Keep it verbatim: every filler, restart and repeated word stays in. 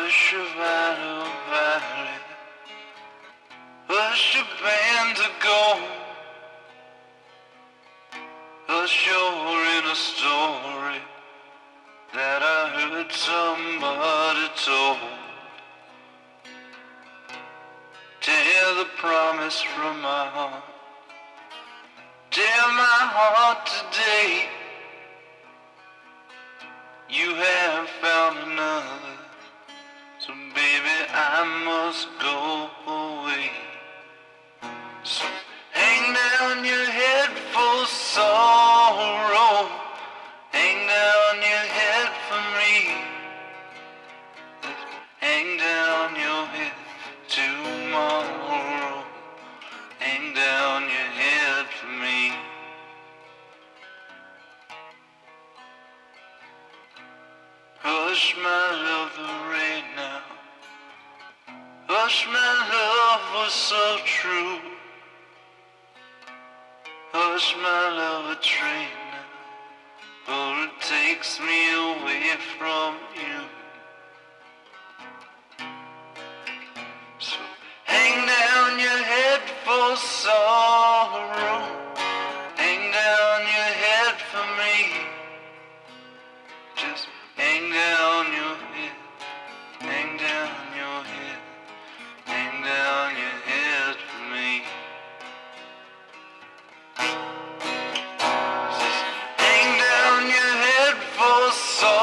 Hush your vital valley, hush your band to go. Hush your inner story that I heard somebody told. Tear the promise from my heart, tear my heart today. You have found another, so baby I must go away. So hang down your head for sorrow, hang down your head for me. Hang down your head tomorrow, hang down your head for me. Hush my love, the rain now. Hush my love was so true. Hush my love, a train now, for it takes me away from you. So hang down your head for sorrow, hang down your head for me. Just hang down your head, hang down your head, hang down your head for me. Just hang down your head for sorrow.